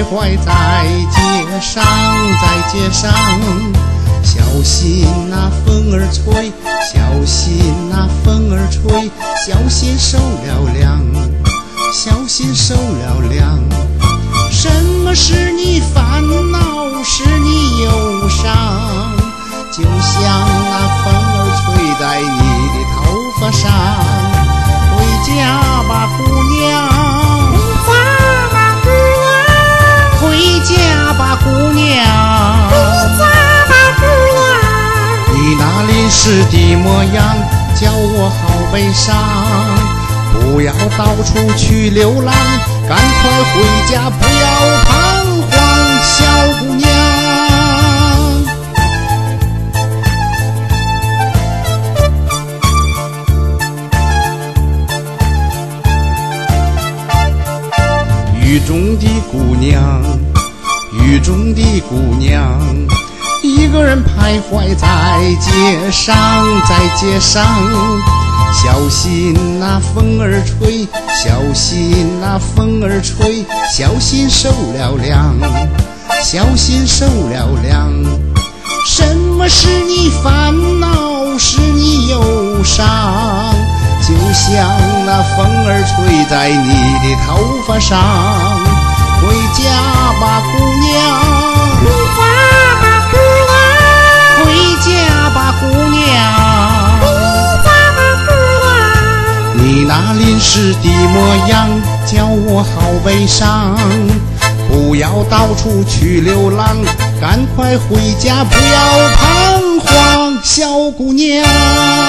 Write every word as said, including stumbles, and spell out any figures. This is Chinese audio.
徊在街上，在街上，小心那风儿吹，小心那风儿吹，小心受了凉，小心受了凉。什么使你烦恼，使你忧伤？就像那风儿吹在你的头发上。回家吧，姑娘，回家吧，姑娘，回家吧，姑娘，你那淋湿的模样叫我好悲伤。不要到处去流浪，赶快回家，不要彷徨，小姑娘。雨中的姑娘，雨中的姑娘，一个人徘徊在街上，在街上，小心那风儿吹，小心那风儿吹，小心受了凉，小心受了凉。什么使你烦恼，使你忧伤？就像那风儿吹在你的头发上。回家吧，姑娘，回家吧，姑娘，回家吧，姑娘，回家吧，姑娘。你那淋湿的模样叫我好悲伤。不要到处去流浪，赶快回家，不要彷徨，小姑娘。